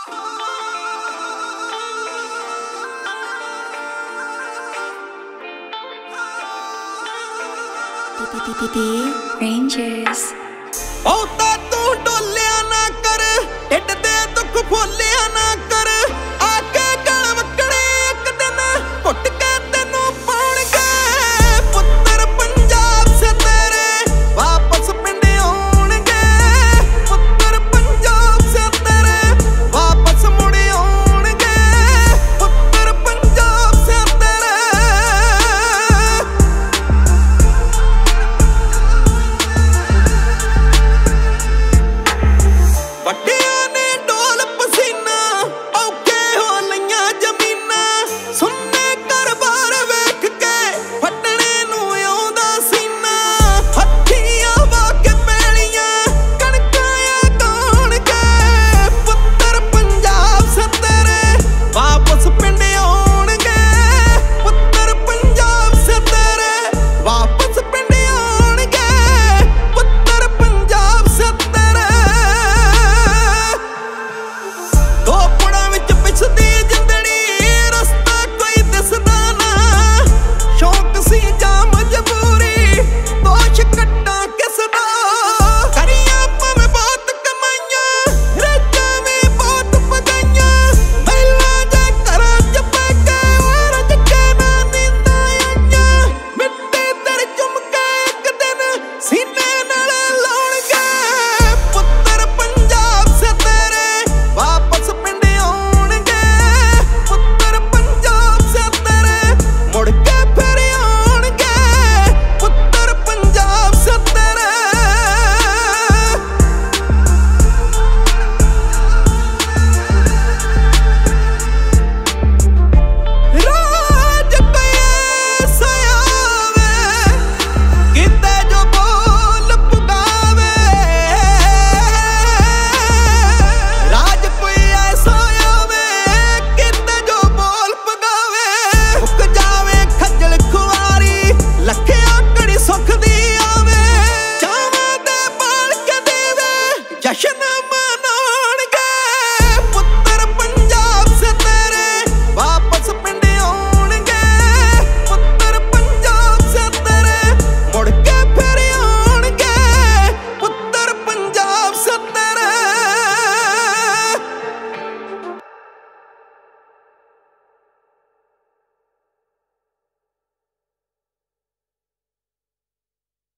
Rangers ਬਹੁਤਾ ਤੂੰ ਡੋਲਿਆ ਨਾ ਕਰ, ਢਿੱਡ ਦੇ ਦੁੱਖ ਫੋਲਿਆ ਨਾ ਕਰ। ਆ ਕੇ ਗਲ ਵਕੜੇ ਇੱਕ ਦਿਨ ਘੁੱਟ ਕੇ ਤੈਨੂੰ ਪਾਉਣਗੇ। ਪੁੱਤਰ ਪੰਜਾਬ ਸੇ ਤੇਰੇ ਵਾਪਸ ਪਿੰਡ ਆਉਣਗੇ। ਪੁੱਤਰ ਪੰਜਾਬ ਸੇ ਤੇਰੇ ਵਾਪਸ ਮੁੜ ਆਉਣਗੇ। ਪੁੱਤਰ ਪੰਜਾਬ ਸੇ ਤੇਰੇ ਵੱਡਿਆਂ ਨੇ ਡੋਲ ਪਸੀਨਾ, ਔਖੇ ਹੋ ਲਈਆਂ ਜ਼ਮੀਨਾਂ। ਸੁੰਨੇ ਘਰ-ਬਾਰ ਵੇਖ ਕੇ ਫੱਟਣੇ ਨੂੰ ਆਉਂਦਾ ਸੀਨਾ। ਹੱਥੀਆਂ ਵਾ ਕੇ ਪੈਲੀਆਂ ਕਣਕਾਂ ਗਾਉਣਗੇ। ਪੁੱਤਰ ਪੰਜਾਬ ਸੇ ਤੇਰੇ ਵਾਪਸ ਪਿੰਡ ਆਉਣਗੇ। ਪੁੱਤਰ ਪੰਜਾਬ ਸੇ ਤੇਰੇ ਵਾਪਸ ਪਿੰਡ ਆਉਣਗੇ। ਪੁੱਤਰ ਪੰਜਾਬ ਸੇ ਤੇਰੇ ਦੋ ਪੁੜਾਂ ਵਿੱਚ ਪਿਸਦੀ ਜਿੰਦੜੀ, ਰਸਤਾ ਕੋਈ ਦਿਸਦਾ ਨਾ। ਸ਼ੌਕ ਸੀ ਜਾਂ ਮਜਬੂਰੀ, ਦੋਸ਼ ਕੱਟਾਂ ਕਿਸਦਾ। ਕਰੀਆਂ ਭਾਵੇਂ ਬਹੁਤ ਕਮਾਈਆਂ, ਰਾਜਾਂ ਵੀ ਬਹੁਤ ਪਗਾਈਆਂ। ਮਹਿਲਾਂ ਦੇ ਘਰਾਂ 'ਚ ਪੈ ਕੇ ਰੱਜ ਕੇ ਨਾ ਨੀਂਦਾਂ ਆਈਆਂ। ਮਿੱਟੀ ਤੇਰੇ ਚੁੰਮ ਕੇ ਇੱਕ ਦਿਨ ਸੀਨੇ ਨਾਲ ਲਾਉਣਗੇ। ਪੁੱਤਰ ਪੰਜਾਬ ਸੇ ਤੇਰੇ ਵਾਪਸ ਪਿੰਡ ਆਉਣਗੇ। ਪੁੱਤਰ ਪੰਜਾਬ ਸੇ ਤੇਰੇ ਮੁੜ ਕੇ ਫਿਰ ਆਉਣਗੇ। ਪੁੱਤਰ ਪੰਜਾਬ ਸੇ ਤੇਰੇ ਰਾਜ ਕੋਈ ਐਸਾ ਆਵੇ, ਕਿਤੇ ਜੋ ਬੋਲ ਪੁਗਾਵੇ। ਰਾਜ ਕੋਈ ਐਸਾ ਆਵੇ, ਕਿਤੇ ਜੋ ਬੋਲ ਪੁਗਾਵੇ। ਮੁੱਕ ਜਾਵੇ ਖੱਜਲ ਖੁਆਰੀ, ਲੱਖੇ ਆਕੜੀ ਸੁੱਖ ਦੀ ਆਵੇ। ਚਾਵਾਂ ਦੇ ਬਾਲ ਕੇ ਦੇਵੇ ਜਸ਼ਨ